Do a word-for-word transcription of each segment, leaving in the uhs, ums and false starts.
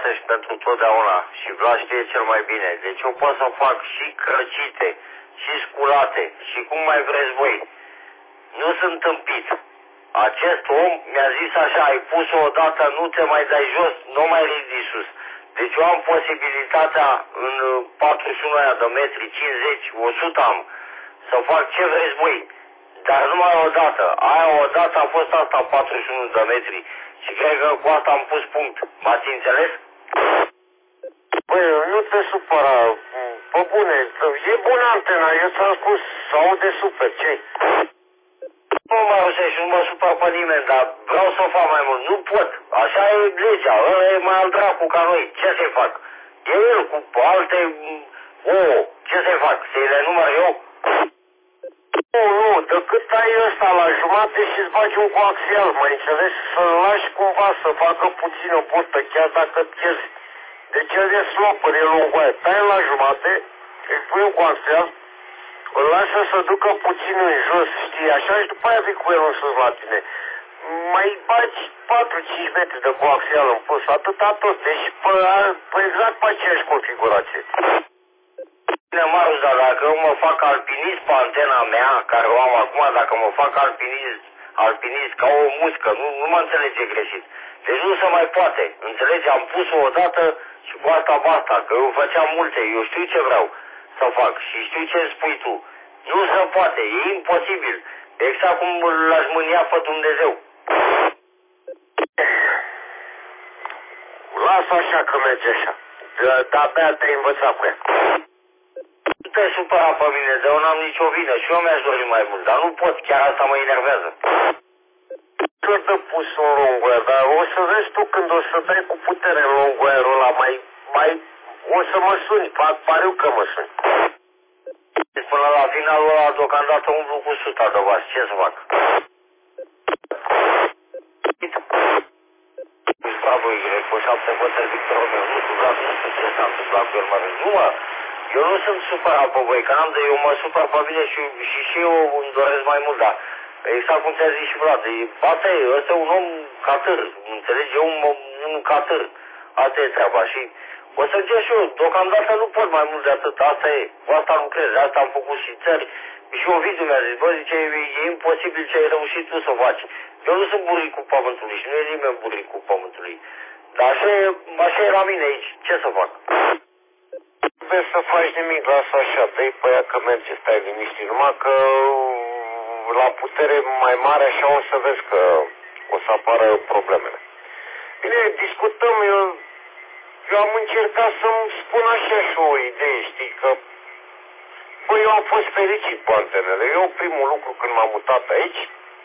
odată și pentru totdeauna. Și Vlad știe cel mai bine. Deci eu pot să fac și crăcite, și sculate, și cum mai vreți voi. Nu sunt tâmpit. Acest om mi-a zis așa, ai pus-o odată, nu te mai dai jos, nu mai ridici sus. Deci eu am posibilitatea în patruzeci și unu de metri, cincizeci, o sută am, să fac ce vreți voi. Dar numai odată. Aia odată a fost asta, patruzeci și unu de metri. Și cred că cu asta am pus punct. M-ați înțeles? Băi, nu te supăra. Pă bune, e bună antena, eu ți-am spus, să aude super, ce-i? Nu mă rusești, nu mă supăr pe nimeni, dar vreau să fac mai mult. Nu pot. Așa e legea. Ăla e mai al dracu ca noi. Ce să-i fac? E el cu alte ouă. Ce să-i fac? Să-i le număr eu? Nu, nu, decât ai ăsta la jumate și-ți bagi un coaxial, mă înțeles? Să-l lași cumva să facă puțină burtă, chiar dacă pierzi. Deci el e slopăr, e lungoaie. Tai la jumate, îi pui un coaxial, îl lasă să ducă puțin în jos, știi, așa, și după aia vii cu el în sus la tine. Mai bagi patru cinci metri de coaxial în plus, atâta tot, deci pe, pe exact pe aceeași configurație. Bine, Marius, dar dacă eu mă fac alpinist pe antena mea, care o am acum, dacă mă fac alpinist, alpinist ca o muscă, nu, nu mă înțelege greșit. Deci nu se mai poate, înțelegi, am pus-o odată și cu asta basta, că eu făceam multe, eu știu ce vreau să fac și știu ce îmi spui tu. Nu se poate, e imposibil, exact cum l-aș mânia pe Dumnezeu. Lasă așa că merge așa, de-abia te-ai învățat cu ea. Nu te supăra pe mine, de eu n-am nicio vină și eu mi-aș dori mai mult, dar nu pot, chiar asta mă enervează. Nu te pus un longoier, dar o să vezi tu când o să dai cu putere în longoierul ăla, mai, mai, o să mă suni, fac pariu că mă suni. Până la finalul ăla, deocamdată umblu cu suta de vas, ce să fac? Bravo, Y, cu șapte bătări Victor Romeo, nu știu, vreau, nu știu ce s-a întâmplat cu el, mă rând. Nu, mă, eu nu sunt supărat pe voi, că n-am de, eu mă supăr pe mine și, și, și eu îmi doresc mai mult, dar exact cum ți-a zis și Vlad, asta e, ăsta e un om catâr, înțelegi, eu un, un catâr, asta e treaba și o să încerc și eu, deocamdată nu pot mai mult de atât, asta e, cu asta nu crezi, asta am făcut și țări, și Ovidiu mi-a zis, bă, zice, e imposibil ce ai reușit tu să faci, eu nu sunt buricul pământului și nu e nimeni buricul pământului, dar așa e, așa e la mine aici, ce să fac? Nu trebuie să faci nimic, lasă așa, dă-i pe ea că merge, stai liniștit, numai că la putere mai mare așa o să vezi că o să apară problemele. Bine, discutăm, eu, eu am încercat să-mi spun așa și o idee, știi, că bă, eu am fost fericit cu antenele. Eu primul lucru când m-am mutat aici,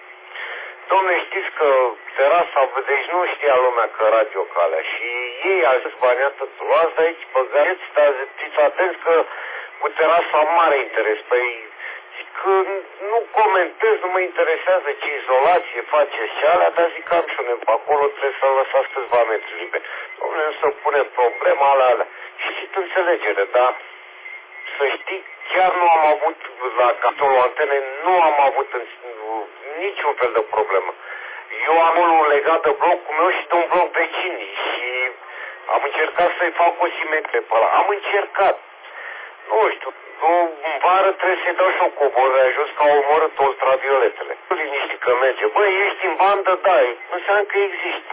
dom'le, știți că terasa, deci nu știa lumea că Radio Calea și ei au zis banii atât, luați de aici, băgați, dar fiți atenți că cu terasa am mare interes, păi zic că nu comentez, nu mă interesează ce izolație face și alea, dar zic că am și unul pe acolo, trebuie să lăsați câțiva metri liberi. Dom'le, nu să pune problema alea, alea. Și zic înțelegere, dar să știi, chiar nu am avut, la capitolul antene, nu am avut în, niciun fel de problemă. Eu am unul legat de blocul meu și de un bloc vecinii și am încercat să-i fac o simetrie pe ăla. Am încercat. Nu știu, în vară trebuie să-i dau și o coboră jos că au omorât ultravioletele. Nu liniști că merge. Băi, ești în bandă, da, înseamnă că există.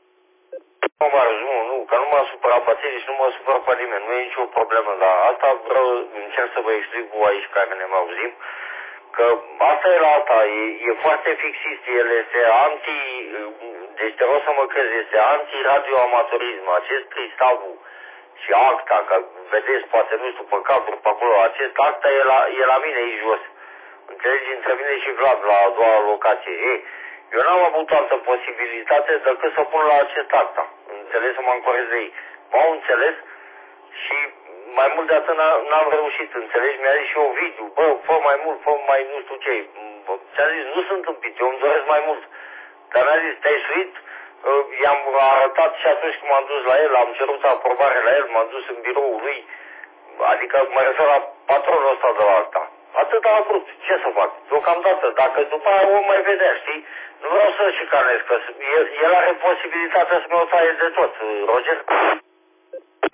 Nu, Marius, nu, nu, că nu m-a supărat pe tine și nu m-a supărat pe nimeni, nu e nicio problemă, dar asta vreau, încerc să vă explic cu aici care ne mai auzim, că asta e la asta, e, e foarte fixist, el este anti, deci te rog să mă crezi, este anti-radioamatorism, acest Cristavu și acta, că vedeți, poate nu știu, pe capuri pe acolo, acest acta e la, e la mine aici jos, înțelegi, între mine și Vlad la a doua locație, e, eu n-am avut altă posibilitate decât să pun la acest acta. Înțeles, să mă încorez de ei. M-au înțeles și mai mult de atât n-am reușit, înțelegi? Mi-a zis și Ovidiu, bă, fă mai mult, fă mai nu știu ce. Ți-a zis, nu sunt împit, eu îmi doresc mai mult. Dar mi-a zis, te-ai suit? I-am arătat și atunci când m-am dus la el, am cerut aprobare la el, m-am dus în biroul lui. Adică mă refer la patronul ăsta de la alta. Atât a vrut, ce să fac? Deocamdată, dacă după aia o mai vedea, știi? Nu vreau să șicanez, că el, el are posibilitatea să mă o taie de tot, Roger.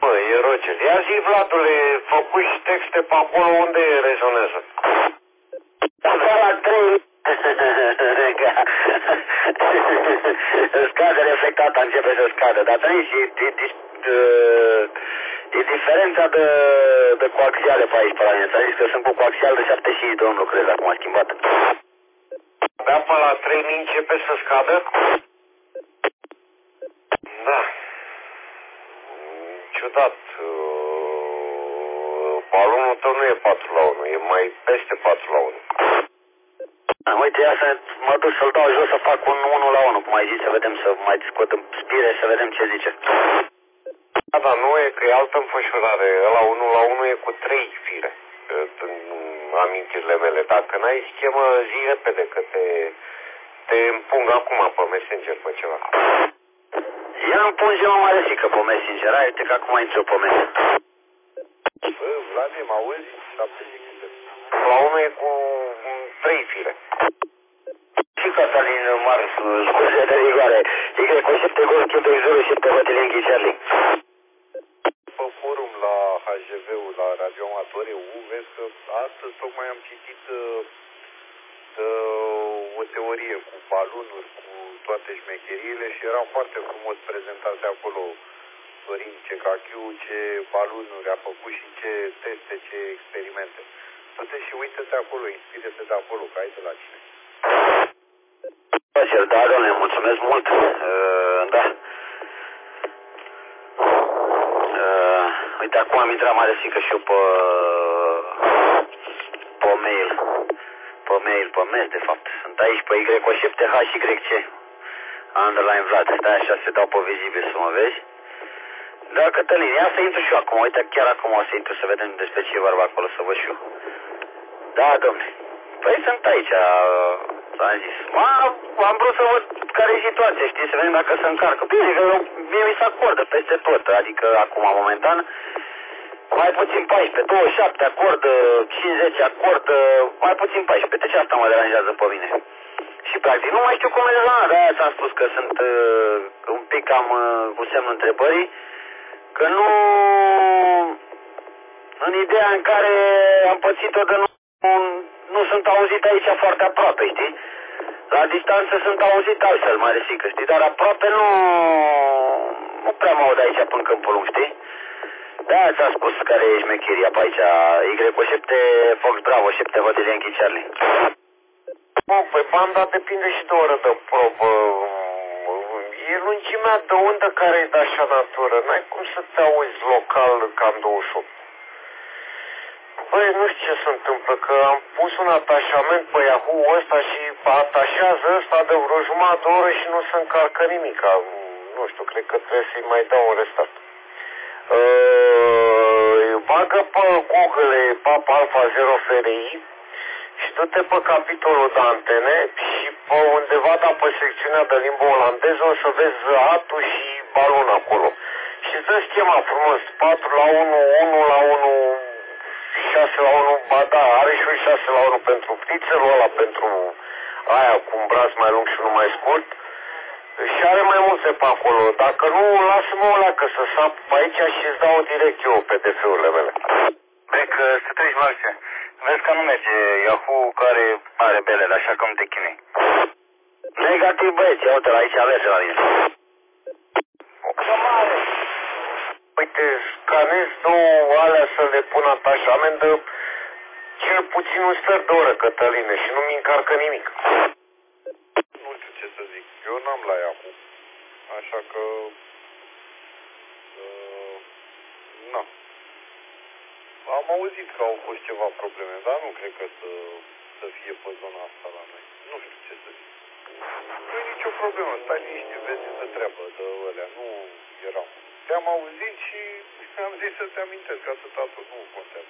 Bă, e Roger. Ia zi, Vladule, făcut și texte pe acolo unde rezonează. Abia la trei. Scade reflectata, începe să scadă, dar trei și e, e, e diferența de, de coaxiale pe aici, pe la mine. Ți-a zis că sunt cu coaxial de șapte și doi, nu lucrez, acum a schimbat. Abia pe la trei mii începe să scadă? Da. Ciudat. Balonul tău nu e patru la unu, e mai peste patru la unu. Uite, ia să mă duc să-l dau jos să fac un unu la unu, cum ai zis, să vedem, să mai discut în spire, să vedem ce zice. Da, dar nu e, că e altă înfășurare. Ăla unu la unu e cu trei fire. În amintirile mele. Dacă n-ai schemă, zi repede, că te, te împung acum pe Messenger, pe ceva. Ia împung eu mare fică pe Messenger, hai, uite că acum intru pe Messenger. Bă, Vlade, mă auzi? șapte secunde. La unu e cu trei fire. Și Cătălin Mars, scuze de rigoare. Y cu șapte gol, Quebec zero, șapte Vătilenchi Charlie. Pe forum la H G V-ul, la Radioamatori E U, vezi că astăzi tocmai am citit uh, uh, o teorie cu balonuri, cu toate șmecheriile și erau foarte frumos prezentate acolo Sorin ce cachiu, ce balonuri a făcut și ce teste, ce experimente. Du-te și uită-te acolo, inspire-te de acolo, că ai de la cine. Da, doamne, mulțumesc mult. Uh, da. Uh, uite, acum am intrat mare fică și eu pe, pe mail. Pe mail, pe mail, de fapt. Sunt aici pe Y cu șapte H și Y C. Underline Vlad. Stai așa să dau pe vizibil să mă vezi. Da, Cătălin, ia să intru și eu acum. Uite, chiar acum o să intru să vedem despre ce e vorba acolo, să văd și eu. Da, domne. Păi sunt aici, am zis. Ma, am vrut să văd care e situația, știi, să vedem dacă se încarcă. Bine, că mie mi se acordă peste tot, adică acum, momentan, mai puțin paisprezece, douăzeci și șapte acordă, cincizeci acordă, mai puțin paisprezece, deci asta mă deranjează pe mine. Și practic nu mai știu cum e la de aia ți-am spus că sunt uh, un pic cam uh, cu semnul întrebării, că nu, în ideea în care am pățit-o de nu, nu sunt auzit aici foarte aproape, știi? La distanță sunt auzit altfel, mare fică, știi? Dar aproape nu, nu prea mă aud aici până Câmpul Lung, știi? Da, ți-am spus care e șmecheria pe aici. Y cu șapte Fox Bravo, șapte Vătilenchi Charlie. Bă, pe banda depinde și de oră de probă. E lungimea de undă care e de așa natură. N-ai cum să te auzi local ca în douăzeci și opt. Băi, nu știu ce se întâmplă, că am pus un atașament pe Yahoo ăsta și atașează ăsta de vreo jumătate de oră și nu se încarcă nimic. Nu știu, cred că trebuie să-i mai dau un restart. Uh, bagă pe Google Papa Alpha zero F R I și du-te pe capitolul de antene și pe undeva, da, pe secțiunea de limbă olandeză o să vezi atul și balon acolo. Și îți dă schema frumos, patru la unu, unu la unu, șase la unu, ba da, are și un șase la unu pentru ptițelul ăla, pentru aia cu un braț mai lung și unul mai scurt. Și are mai multe pe acolo. Dacă nu, lasă-mă o leacă să sap pe aici și îți dau direct eu P D F-urile mele. Bec, să treci, Marce. Vezi că nu merge Yahoo care are belele, așa că nu te chinui. Negativ, băieți, ia uite-l aici, alege la mine. Să mare! Uite, scanez două alea să le pun atașament de cel puțin un sfert de oră, Cătăline, și nu-mi încarcă nimic. Nu știu ce să zic. Eu n-am la Yahoo. Așa că... Uh, na. Am auzit că au fost ceva probleme, dar nu cred că să, să fie pe zona asta la noi. Nu știu ce să zic. Nu e nicio problemă. Stai liniște, vezi de treabă de ălea. Nu eram. Te-am auzit și am zis să te amintesc, că atât atât nu contează.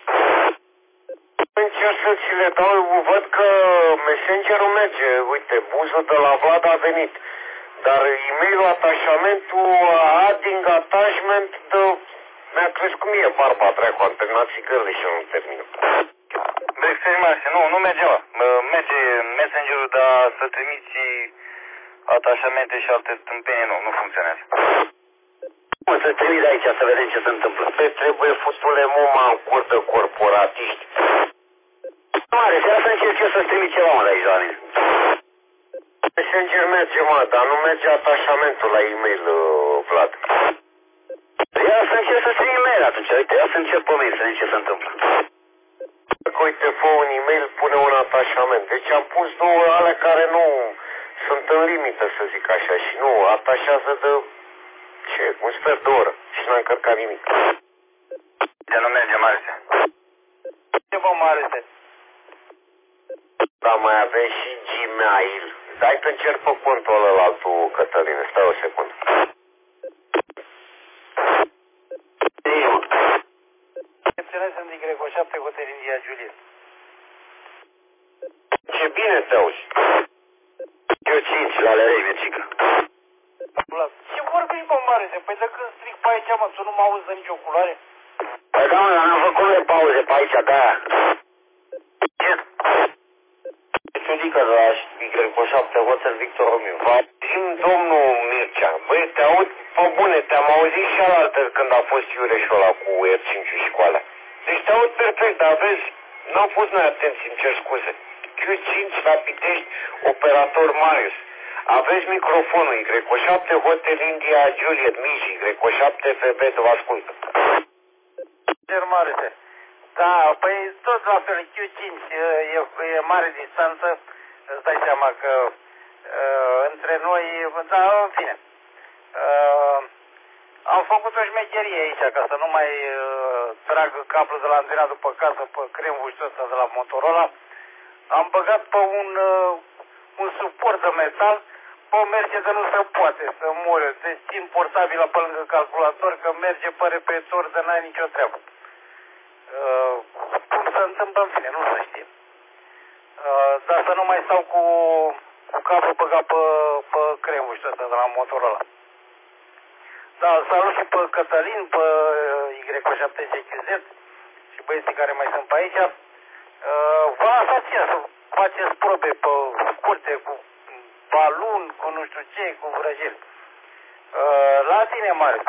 Încerc să ți le dau, văd că Messenger-ul merge. Uite, buzul de la Vlad a venit. Dar e-mail-ul, atașamentul, adding attachment, de... mi-a crescut mie barba, dracu, am terminat țigările și nu termină. Bec, să Marce, nu, nu merge, mă. Merge Messenger-ul, dar să trimiți atașamente și alte tâmpenii, nu, nu funcționează. Cum să să trimit aici să vedem ce se întâmplă. Pe trebuie futule muma în curdă corporatiști. Mare, să să încerc eu să-ți trimit ceva, mă, de aici la mine. Messenger merge, mă, dar nu merge atașamentul la e-mail, Vlad. Ia să încerc să-ți trimit e-mail atunci, uite, ia să încerc pe mail să vedem ce se întâmplă. Că uite, fă un e-mail, pune un atașament. Deci am pus două ale care nu sunt în limită, să zic așa, și nu, atașează de, ce, un sfert de oră și n-a încărcat nimic. De nu merge, Marite. Ce bă, Marite? Dar mai avem și Gmail. Dai că încerc pe contul ăla altul, Cătălin, stai o secundă. Recepționez în Greco șapte, Hotel India Juliet. Ce bine te auzi. Eu cinci, la lerei, vecică. Ce vorbi, bă, Marite? Păi de când stric pe aici, mă, tu nu mă auzi de nicio culoare? Păi da, mă, dar n-am făcut noi pauze pe aici, de-aia. Ce? Studică de la Greco șapte, Hotel Victor Romeo. Vă domnul Mircea. Băi, te aud pe bune, te-am auzit și alaltă când a fost Iureșul ăla cu R cinci și cu alea. Deci te aud perfect, dar vezi, n-am fost noi atenți, îmi cer scuze. Q cinci la Pitești, operator Marius. Aveți microfonul, Greco șapte, Hotel India Juliet, Miji, Greco șapte, F B, vă ascultă. Marite. Da, păi tot la fel, Q cinci e, e mare distanță, îți dai seama că uh, între noi, da, în fine. Uh, am făcut o șmecherie aici, ca să nu mai uh, trag cablul de la antena după casă pe cremvuștul ăsta de la Motorola. Am băgat pe un, uh, un suport de metal, pe merge de nu se poate, să mori. Deci țin portabilă pe lângă calculator, că merge pe repetitor, de n-ai nicio treabă. Uh, cum se întâmplă, în fine, nu se știe. Uh, dar să nu mai stau cu, cu capul băgat pe, pe cremvuștul ăsta de la Motorola. Da, salut și pe Cătălin, pe Y șapte S Q Z și băieții care mai sunt pe aici. Uh, vă lăsați să faceți probe pe curte cu balun, cu nu știu ce, cu vrăjeli. Uh, la tine, Mare.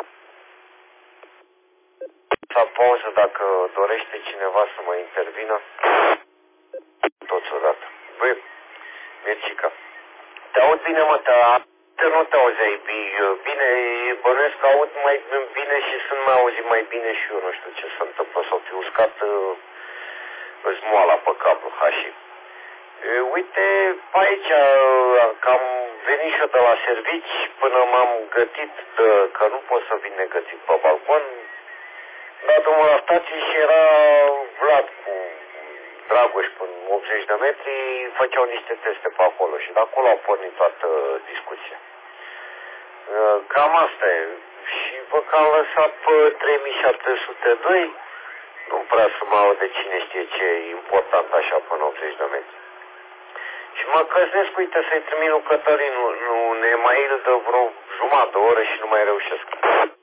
Să pauză dacă dorește cineva să mă intervină. Toți odată. Băi, Mircica, te aud bine, mă, te nu te auzeai bine, bănuiesc că aud mai bine și sunt mai auzit mai bine și eu nu știu ce se întâmplă, s-au fi uscat uh, moala pe cablu, hași. Uh, uite, pe aici, că am venit și eu de la servici până m-am gătit, de, că nu pot să vin negătit pe balcon, dar drumul la stație și era Vlad cu Dragoș până optzeci de metri, făceau niște teste pe acolo și de acolo a pornit toată discuția. Cam asta e. Și vă că am lăsat pe trei mii șapte sute doi, nu prea să mă aude cine știe ce e important așa până optzeci de metri. Și mă căznesc, uite, să-i trimit lui Cătălin un e-mail de vreo jumătate de oră și nu mai reușesc.